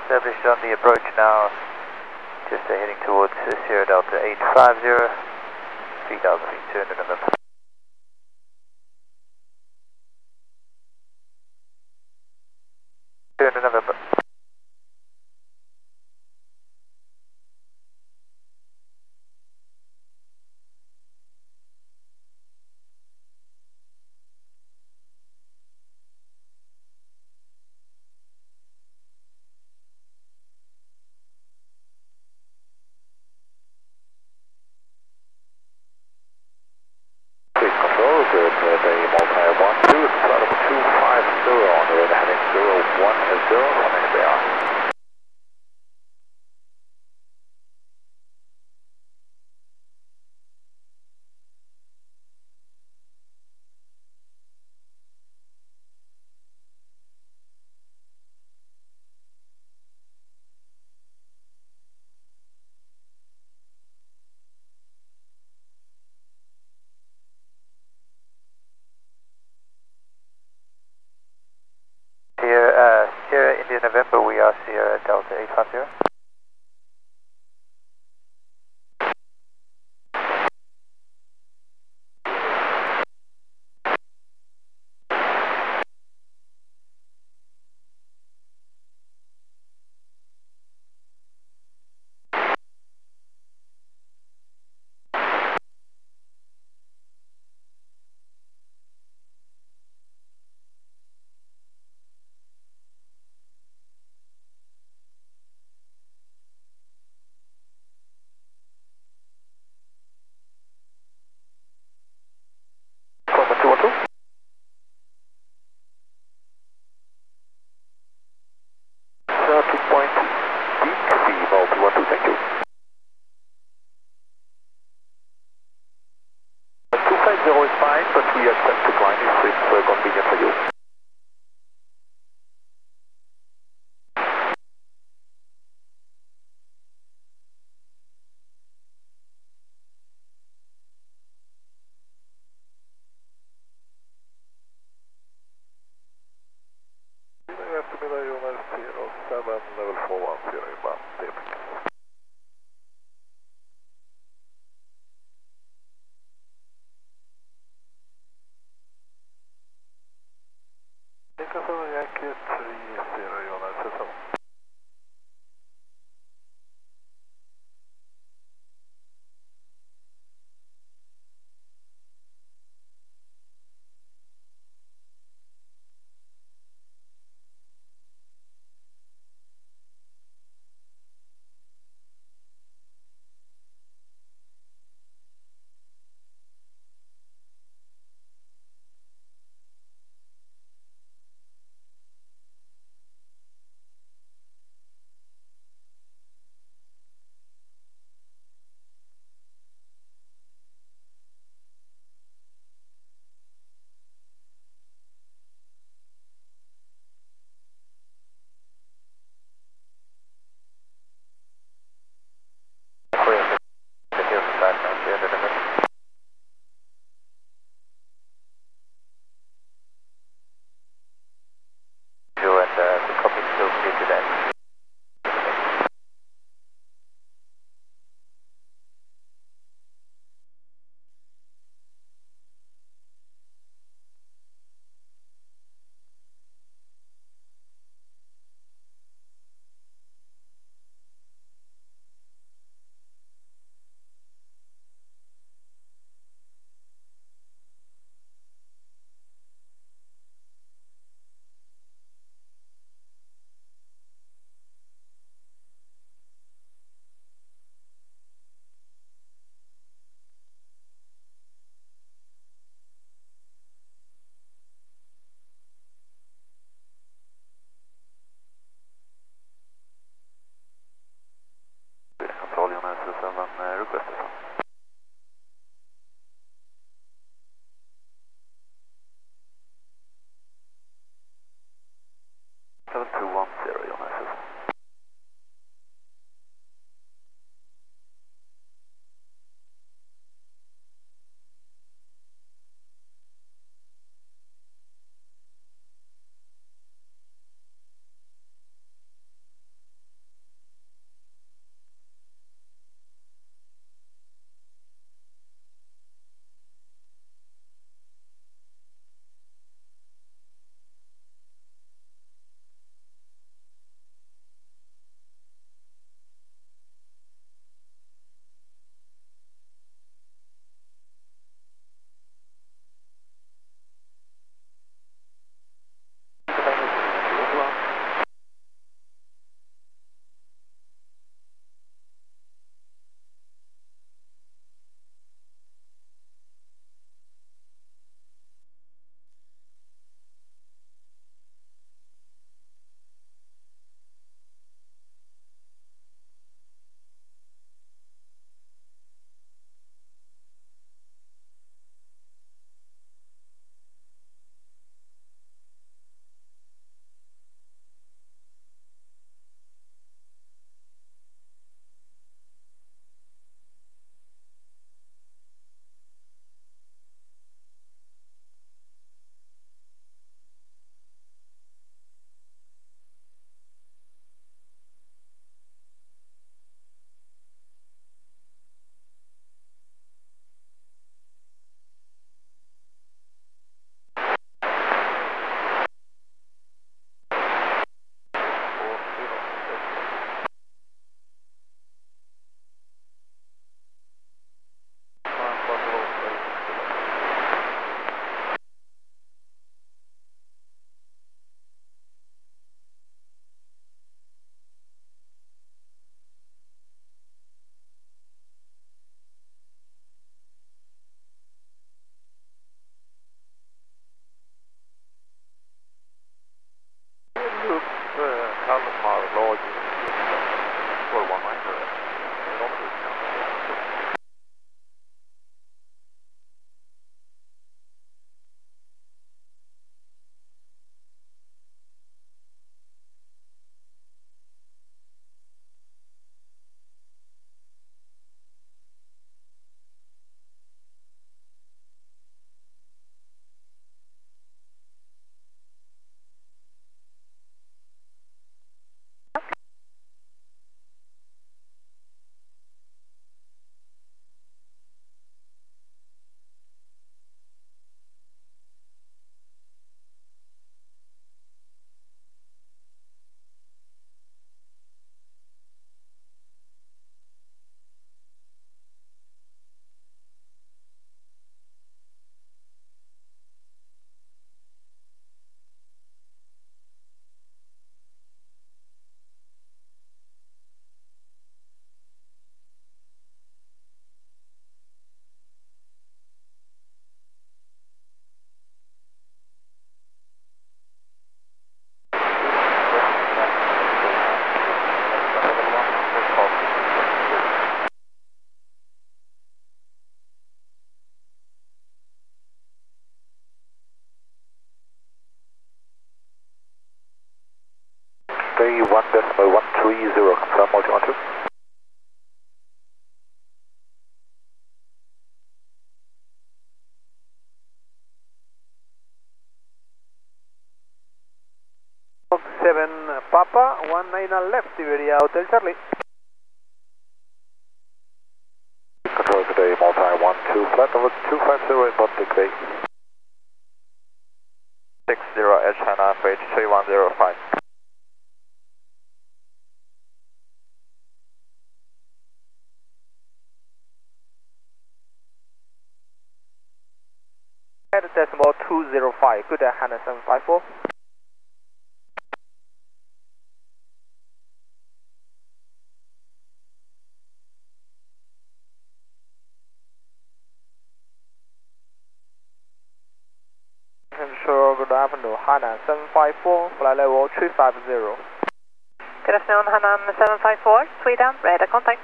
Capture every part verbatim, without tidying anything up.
established on the approach now, just uh, heading towards uh, Sierra Delta eight five zero, three thousand feet, two hundred November. two hundred November. Control, good with a multi one two, throttle two five zero on the road heading zero one zero, coming to there. Sierra, uh, Sierra India November, we are Sierra Delta eight five zero. two one two. thirty point D V, multi one two, thank you. two five zero is fine, but we accept the climb if it's uh, convenient for you. Eftermiddag Jonas zero seven, level four one zero inbound, Debring. Nikasson Yankee three zero Jonas S M. upp eh, Kalmar lag tolv nio. three one decimal one three zero, confirm multi one two. seven Papa, one nine left, Iberia Hotel Charlie. Control today, multi one two, flight number two five zero in Baltic Bay. six zero Edge Hana, approach three one zero five. Head decimal two zero five, good day, Hana seven five four. Sure, good afternoon, Hana seven five four, flight level three five zero. Good afternoon, Hanan seven five four, Sweden, radar contact.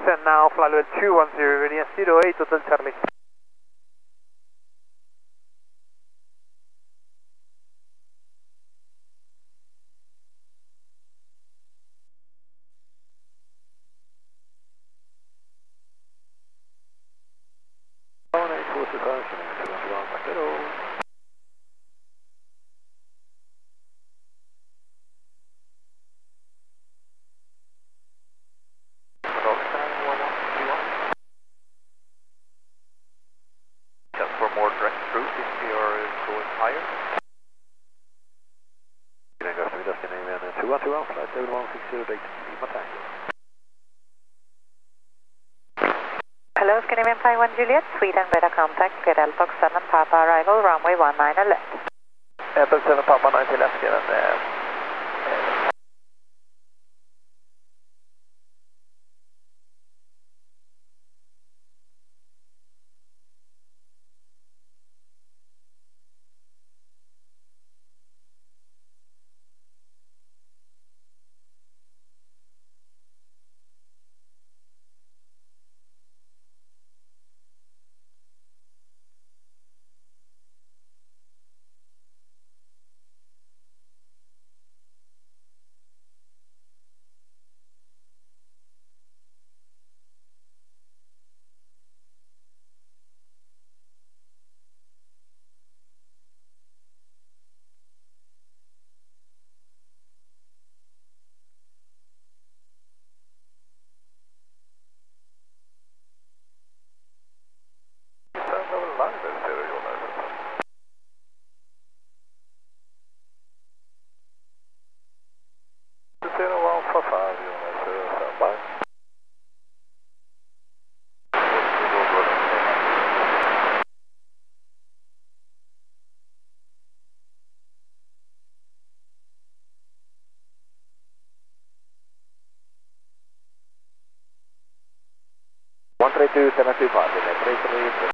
descend now, flight level two one zero, ready zero eight, Hotel Charlie. one eight four two five, two one one, hello. Just for more direct route if we are going higher. Scandinavian Scandinavian two one two one, flight level one six zero eight, Lima Tango. Hello, Scandinavian five one Juliet, Sweden, radar contact, get Alpha seven Papa arrival, runway one nine left. Apple seven Papa nine till left, given uh, one three two seven two five, three three.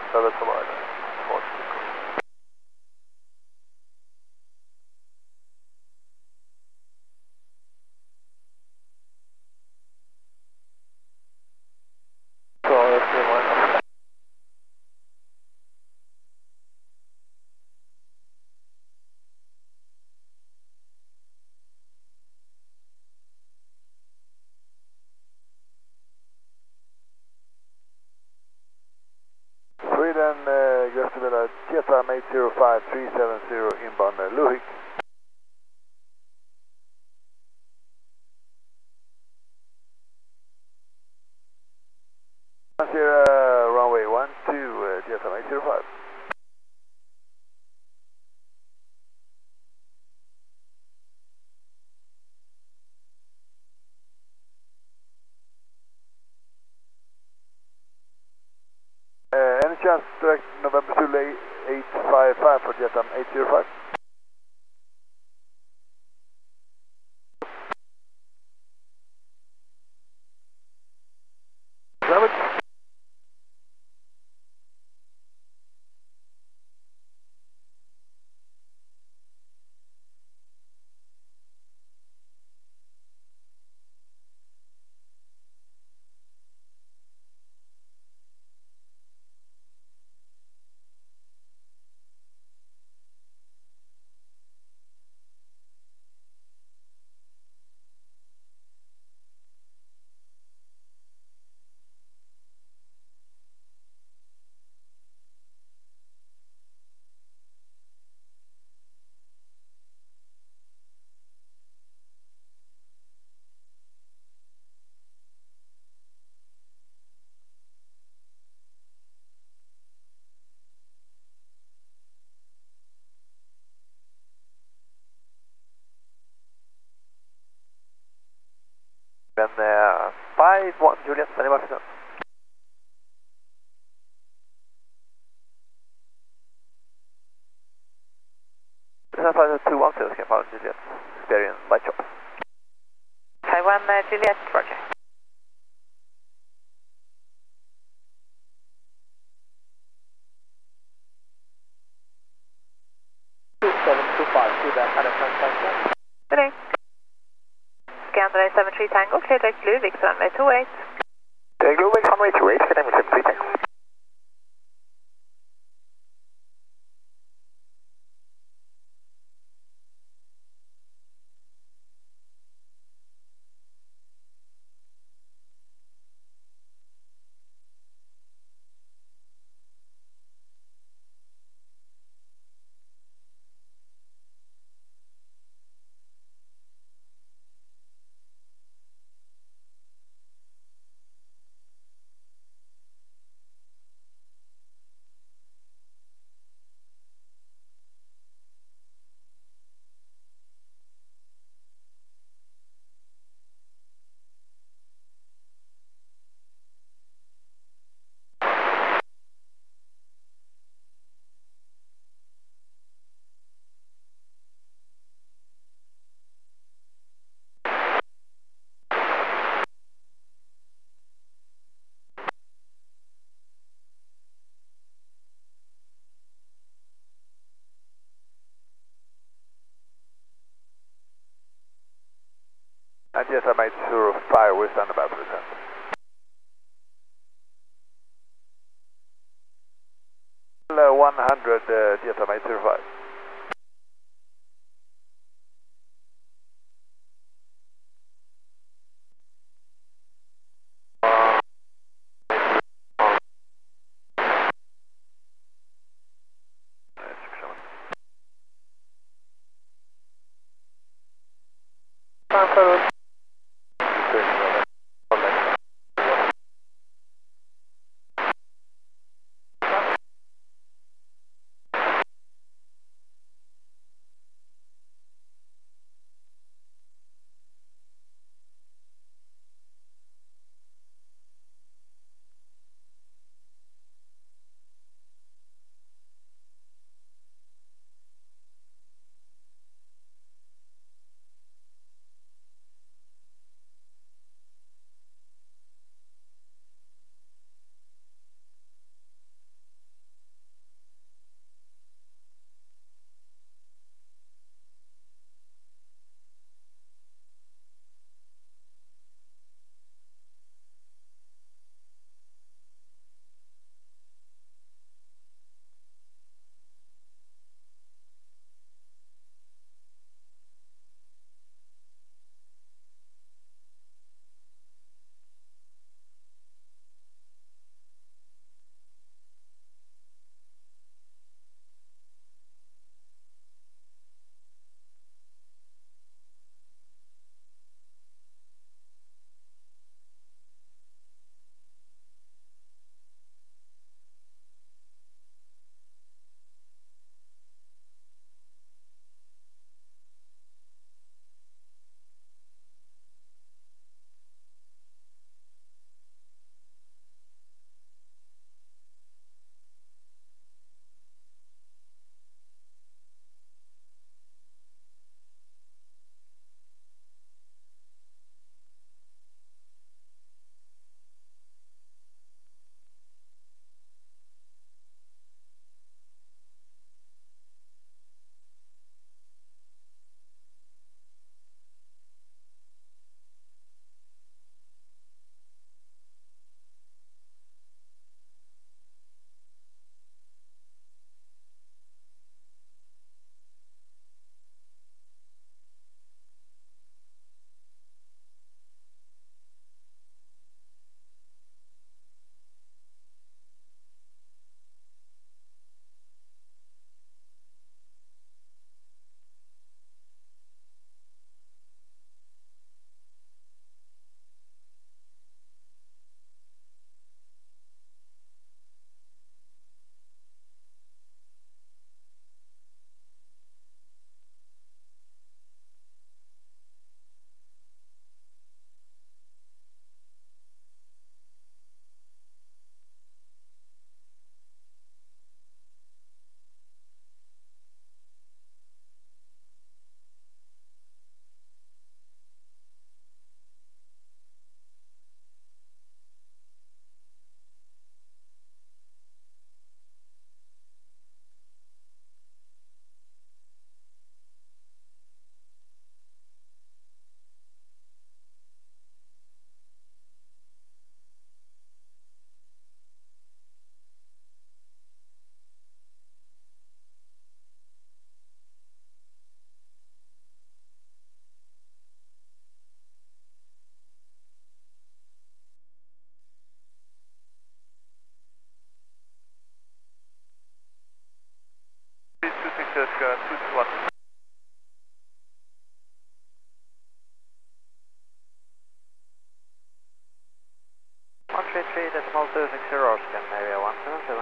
seven Florida. Sweden, uh, Göteborg, Jetam eight zero five three seven zero inbound uh, Luhik. Here, uh, runway one two, uh, Jetam eight zero five. Uh, any chance direct November Zulu eight five five for Jetam eight zero five? Robert? And uh, five one Juliet, standing by for them. two one two, can follow Juliet, Experience, light shop. five one uh, Juliet, roger. two seven two five, two back, Adam Frank. Good day. Scan runway seven three Tango, clear direct blue, Victor runway two eight. Take blue, Victor runway two eight, clear seven three Tango. And yes, I made zero five, we're standing by for the descent. Uh, one hundred, uh, Jetam eight zero five. one. one three three decimal two six zero, scan area one seven seven.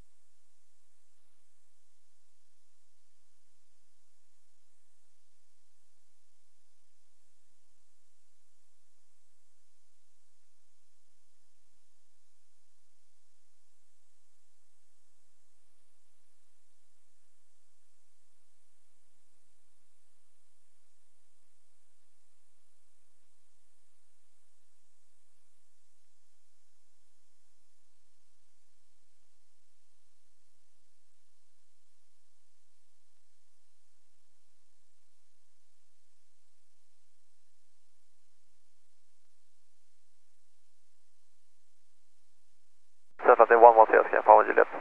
Seven one one zero, scan Papa Juliet.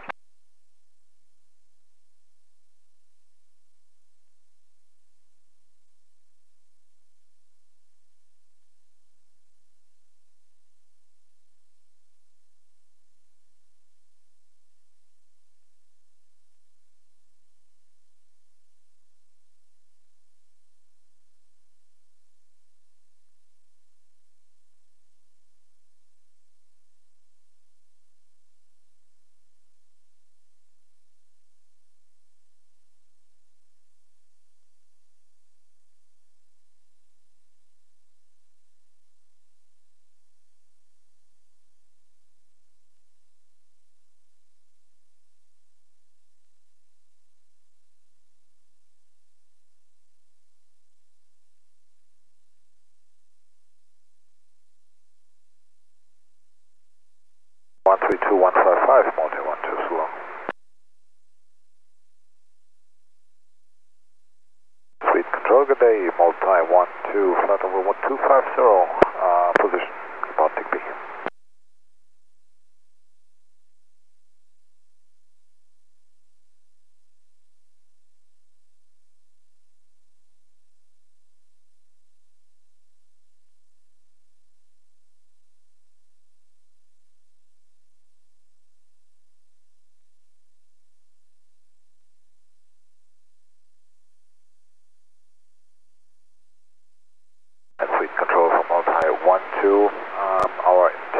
one three two one five five, multi one two slow. Sweet control, good day, multi one two, flight over one two five zero, uh, position, Baltic B. And sweet control from multi one two.